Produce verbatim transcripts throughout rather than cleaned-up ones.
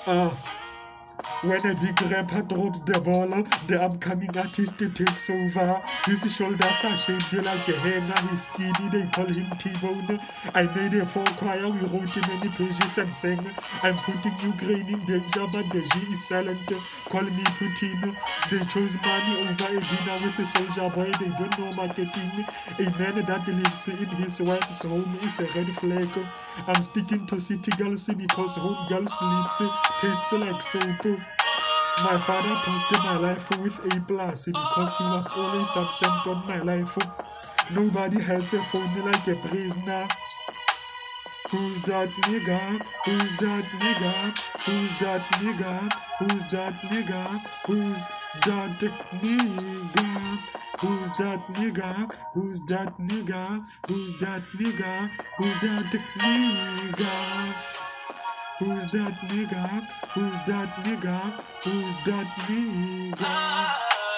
Uh, when a big rapper drops the ball, the upcoming artist takes over. His shoulders are shaped like a hanger, he's skinny, they call him T-Bone. I made a folk choir, we wrote many pages and sang. I'm putting Ukraine in danger, but the G is silent. Call me Putin. They chose money over a dinner with a soldier boy, they don't know marketing. A man that lives in his wife's home is a red flag. I'm sticking to city girls because home girls lips taste like soap. My father passed my life with A plus because he was always absent on my life. Nobody has a phone like a prisoner. Who's that nigga? Who's that nigga? Who's that nigga? Who's that nigga? Who's that nigga? Who's that nigga? Who's that nigga? Who's that nigga? Who's that nigga? Who's that nigga? Who's that nigga? Who's that nigga?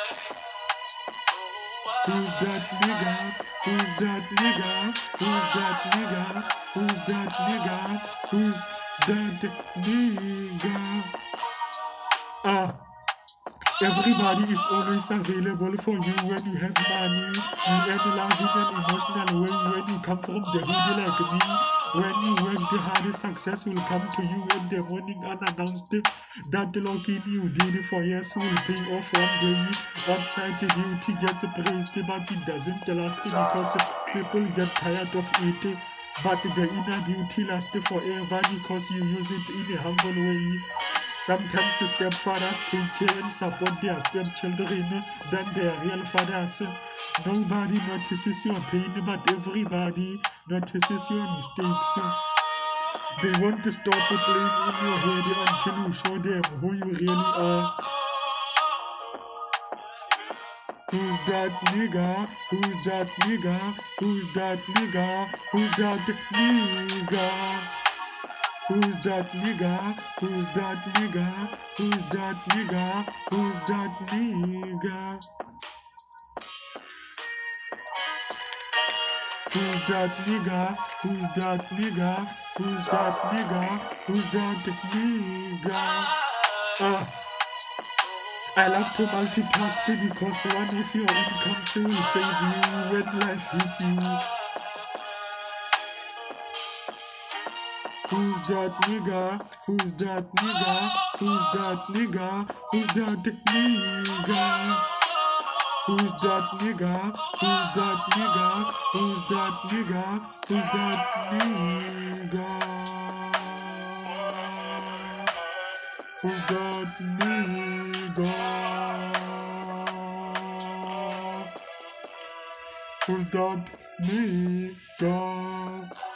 Who's that nigga? Who's that nigga? Who's that nigga? Who's that nigga? Who's that nigga? Ah. Everybody is always available for you when you have money. You earn love in an emotional way when you come from the hood like me. When you work the hardest, success will come to you in the morning unannounced. That lucky you did for years will pay off one day. Outside the beauty gets praised, but it doesn't last because people get tired of it. But the inner beauty lasts forever because you use it in a humble way. Sometimes stepfathers take care and support their stepchildren than their real fathers. Nobody notices your pain, but everybody notices your mistakes. They want to stop playing in your head until you show them who you really are. Who's that nigga? Who's that nigga? Who's that nigga? Who's that nigga? Who's that nigga? Who's that nigga? Who's that nigga? Who's that nigga? Who's that nigga? Who's that nigga? Who's that nigga? Who's that nigga? Ah. I love to multitask because one of your incomes will save you when life hits you. Who's that nigga? Who's that nigga? Who's that nigga? Who's that nigga? Who's that nigga? Who's that nigga? Who's that nigga? Who's that nigga? Who's that nigga? Who's that nigga?